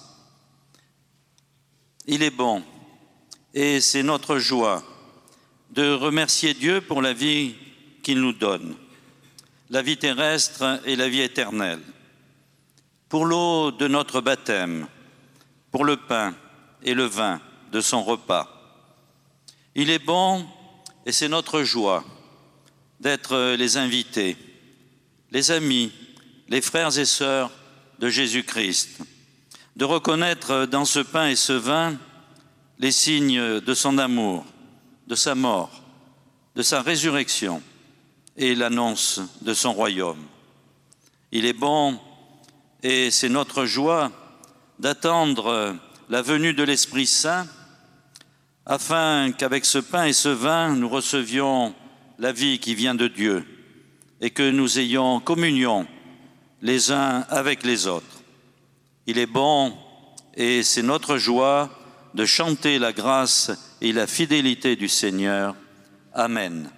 Il est bon et c'est notre joie de remercier Dieu pour la vie qu'il nous donne, la vie terrestre et la vie éternelle, pour l'eau de notre baptême, pour le pain et le vin de son repas. Il est bon et c'est notre joie d'être les invités, les amis, les frères et sœurs de Jésus-Christ, de reconnaître dans ce pain et ce vin les signes de son amour, de sa mort, de sa résurrection et l'annonce de son royaume. Il est bon et c'est notre joie d'attendre la venue de l'Esprit Saint afin qu'avec ce pain et ce vin, nous recevions la vie qui vient de Dieu et que nous ayons communion les uns avec les autres. Il est bon et c'est notre joie de chanter la grâce et la fidélité du Seigneur. Amen.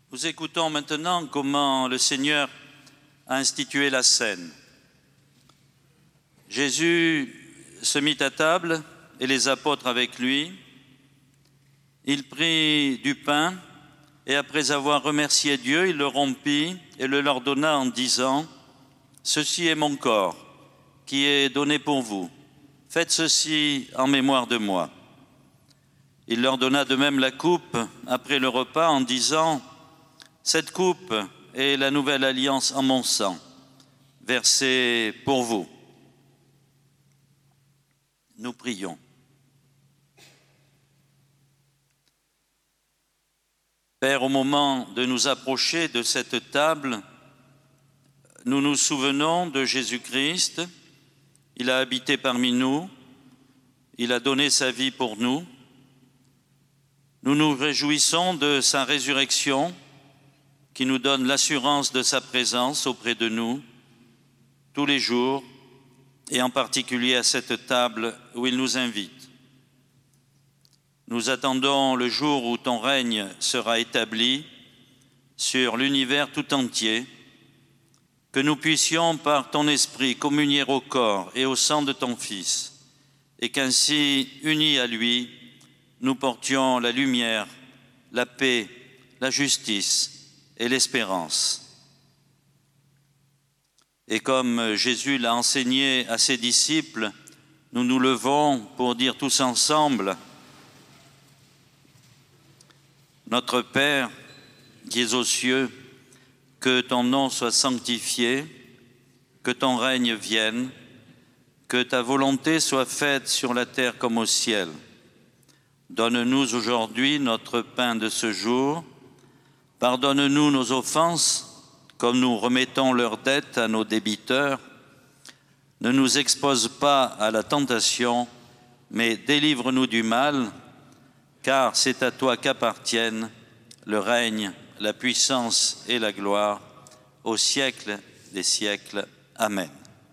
Nous écoutons maintenant comment le Seigneur a institué la scène. Jésus se mit à table et les apôtres avec lui. Il prit du pain et après avoir remercié Dieu, il le rompit et le leur donna en disant « Ceci est mon corps qui est donné pour vous. Faites ceci en mémoire de moi. » Il leur donna de même la coupe après le repas en disant « Cette coupe est la nouvelle alliance en mon sang, versée pour vous. » Nous prions. Père, au moment de nous approcher de cette table, nous nous souvenons de Jésus-Christ. Il a habité parmi nous, il a donné sa vie pour nous. Nous nous réjouissons de sa résurrection qui nous donne l'assurance de sa présence auprès de nous tous les jours et en particulier à cette table où il nous invite. Nous attendons le jour où ton règne sera établi sur l'univers tout entier, que nous puissions par ton esprit communier au corps et au sang de ton Fils, et qu'ainsi, unis à lui, nous portions la lumière, la paix, la justice et l'espérance. Et comme Jésus l'a enseigné à ses disciples, nous nous levons pour dire tous ensemble: Notre Père, qui es aux cieux, que ton nom soit sanctifié, que ton règne vienne, que ta volonté soit faite sur la terre comme au ciel. Donne-nous aujourd'hui notre pain de ce jour. Pardonne-nous nos offenses, comme nous remettons leurs dettes à nos débiteurs. Ne nous expose pas à la tentation, mais délivre-nous du mal, car c'est à toi qu'appartiennent le règne, la puissance et la gloire, au siècle des siècles. Amen.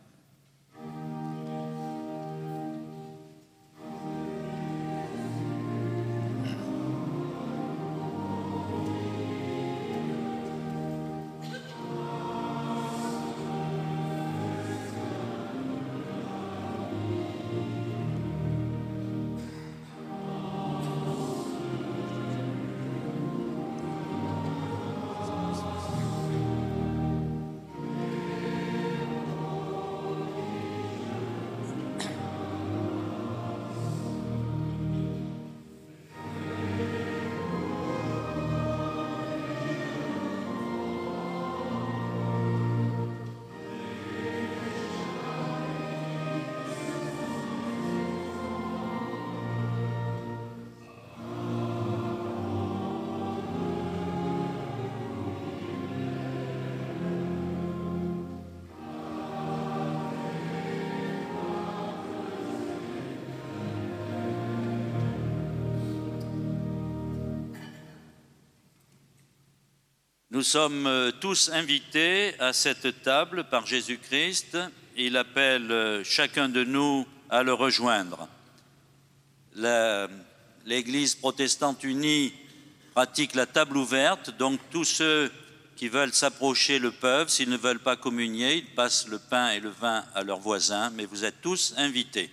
Nous sommes tous invités à cette table par Jésus-Christ. Il appelle chacun de nous à le rejoindre. La, L'Église protestante unie pratique la table ouverte, donc tous ceux qui veulent s'approcher le peuvent. S'ils ne veulent pas communier, ils passent le pain et le vin à leurs voisins, mais vous êtes tous invités.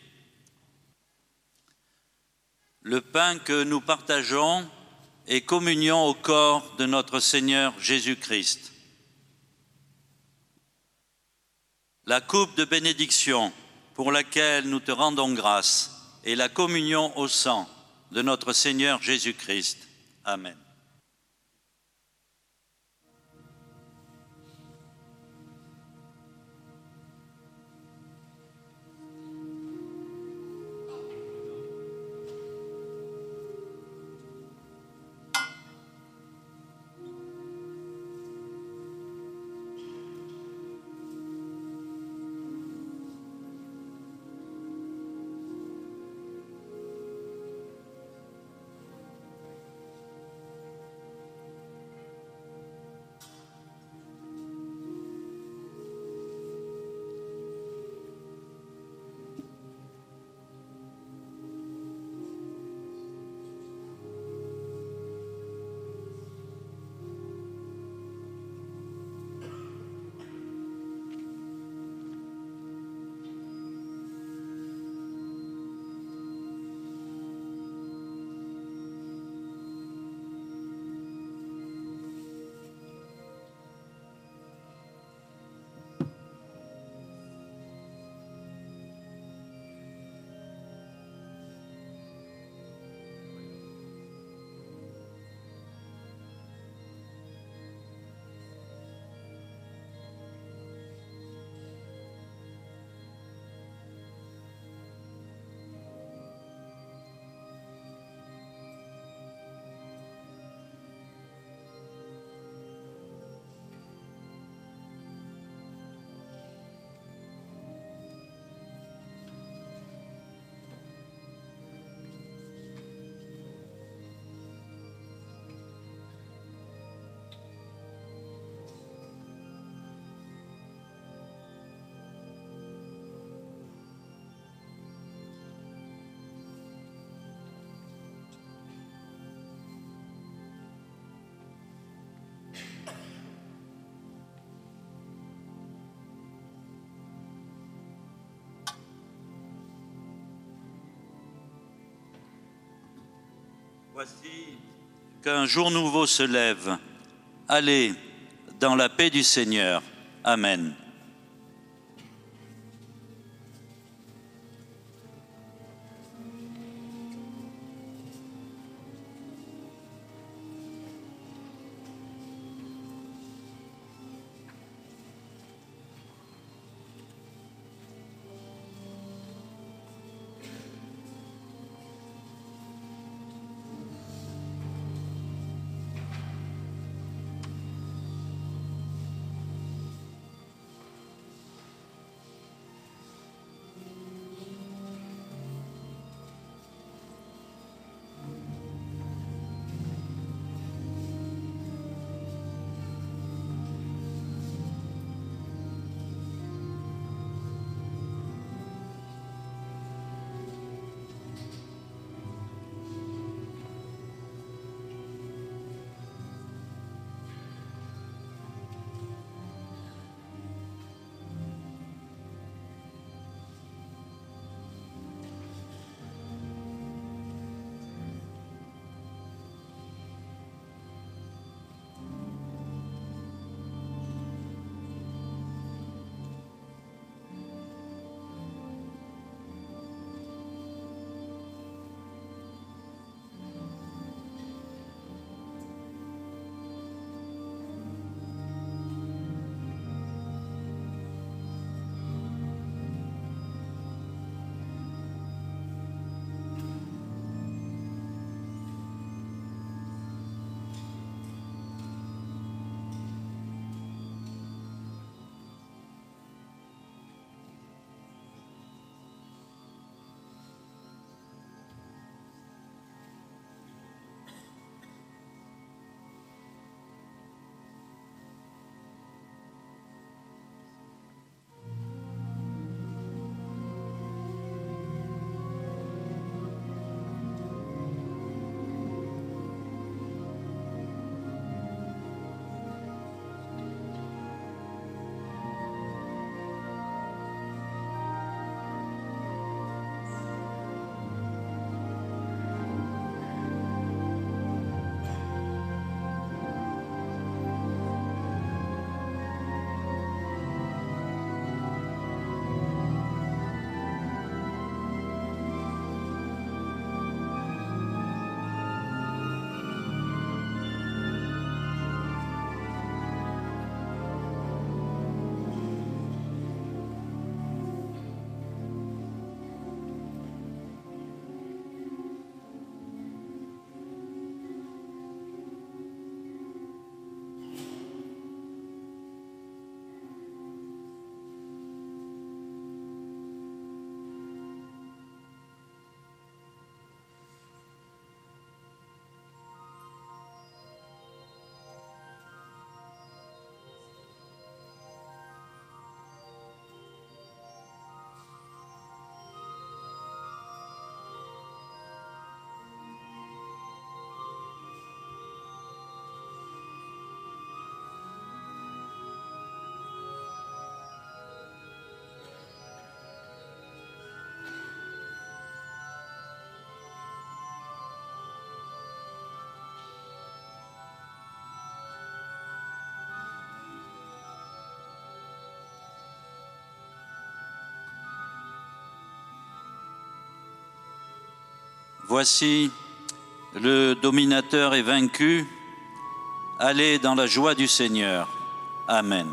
Le pain que nous partageons et communion au corps de notre Seigneur Jésus-Christ. La coupe de bénédiction pour laquelle nous te rendons grâce et la communion au sang de notre Seigneur Jésus-Christ. Amen. Voici qu'un jour nouveau se lève. Allez dans la paix du Seigneur. Amen. Voici, le dominateur est vaincu. Allez dans la joie du Seigneur. Amen.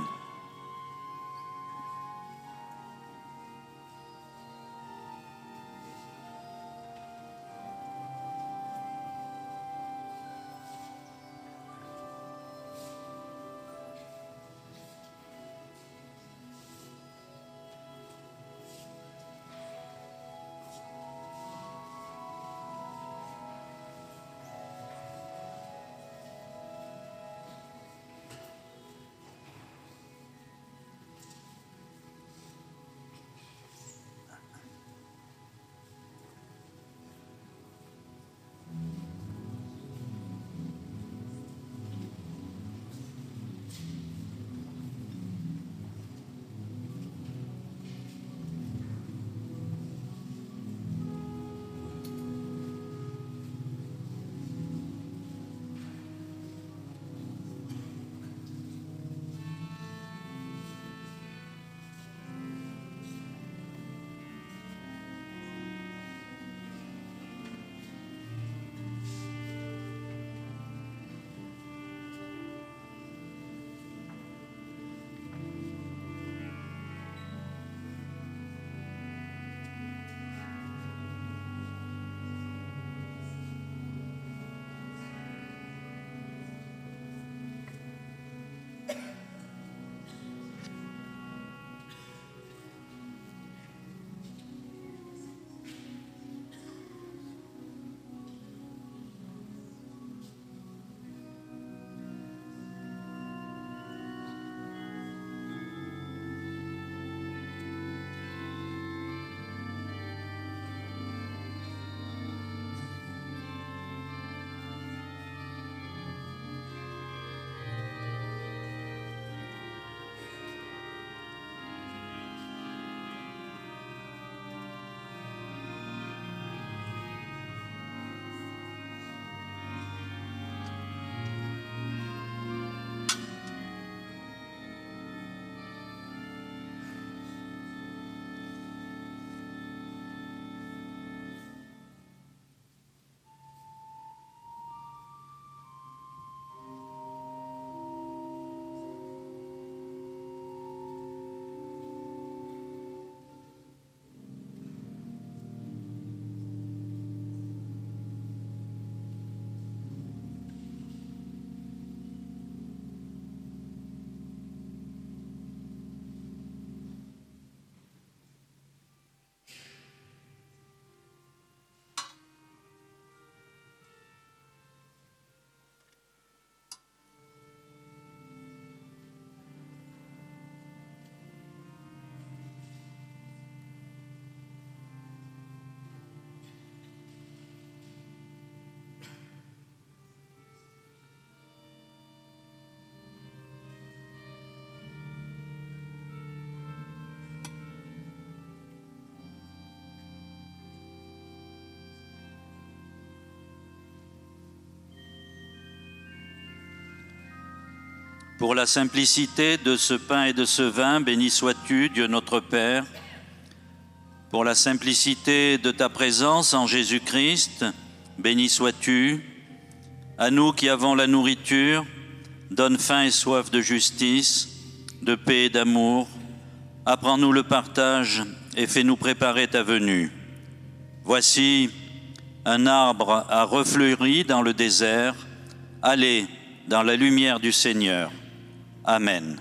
Pour la simplicité de ce pain et de ce vin, béni sois-tu, Dieu notre Père. Pour la simplicité de ta présence en Jésus-Christ, béni sois-tu. À nous qui avons la nourriture, donne faim et soif de justice, de paix et d'amour. Apprends-nous le partage et fais-nous préparer ta venue. Voici un arbre a refleuri dans le désert. Allez dans la lumière du Seigneur. Amen.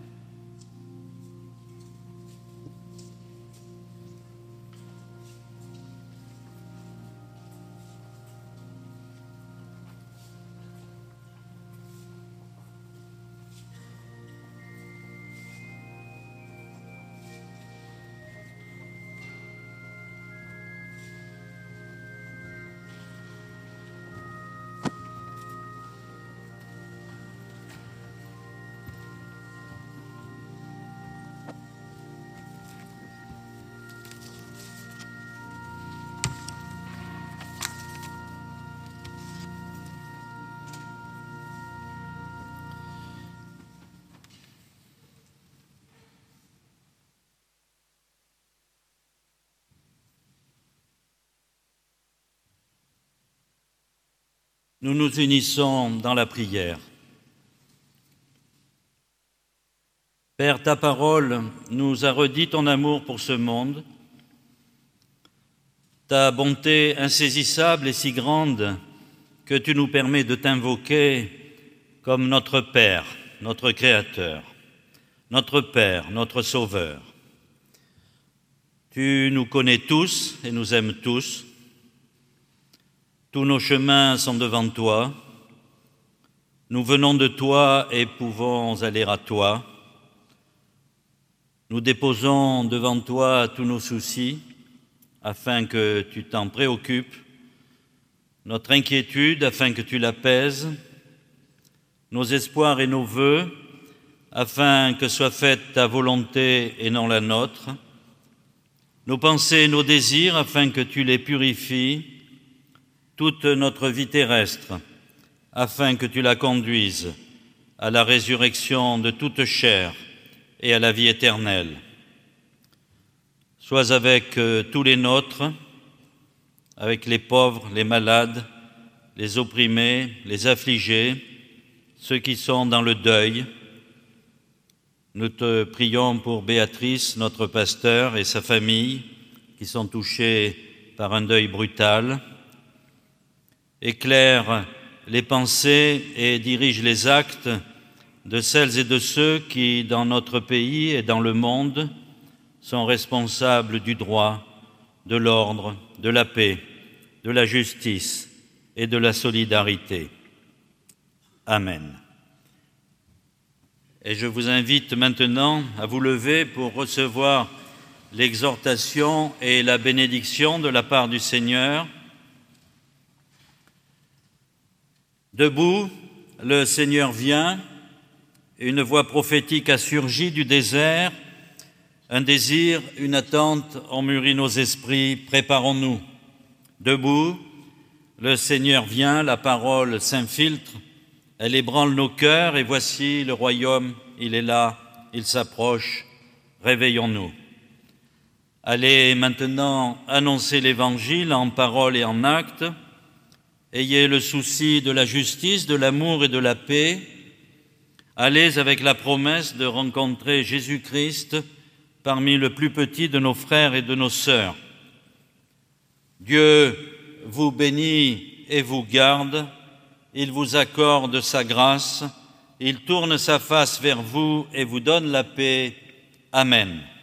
Nous nous unissons dans la prière. Père, ta parole nous a redit ton amour pour ce monde. Ta bonté insaisissable est si grande que tu nous permets de t'invoquer comme notre Père, notre Créateur, notre Père, notre Sauveur. Tu nous connais tous et nous aimes tous. Tous nos chemins sont devant toi. Nous venons de toi et pouvons aller à toi. Nous déposons devant toi tous nos soucis afin que tu t'en préoccupes, notre inquiétude afin que tu l'apaises, nos espoirs et nos vœux afin que soit faite ta volonté et non la nôtre, nos pensées et nos désirs afin que tu les purifies, toute notre vie terrestre, afin que tu la conduises à la résurrection de toute chair et à la vie éternelle. Sois avec euh, tous les nôtres, avec les pauvres, les malades, les opprimés, les affligés, ceux qui sont dans le deuil. Nous te prions pour Béatrice, notre pasteur, et sa famille, qui sont touchés par un deuil brutal. Éclaire les pensées et dirige les actes de celles et de ceux qui, dans notre pays et dans le monde, sont responsables du droit, de l'ordre, de la paix, de la justice et de la solidarité. Amen. Et je vous invite maintenant à vous lever pour recevoir l'exhortation et la bénédiction de la part du Seigneur. Debout, le Seigneur vient, une voix prophétique a surgi du désert, un désir, une attente ont mûri nos esprits, préparons-nous. Debout, le Seigneur vient, la parole s'infiltre, elle ébranle nos cœurs et voici le royaume, il est là, il s'approche, réveillons-nous. Allez maintenant annoncer l'Évangile en parole et en acte. Ayez le souci de la justice, de l'amour et de la paix. Allez avec la promesse de rencontrer Jésus-Christ parmi le plus petit de nos frères et de nos sœurs. Dieu vous bénit et vous garde. Il vous accorde sa grâce. Il tourne sa face vers vous et vous donne la paix. Amen.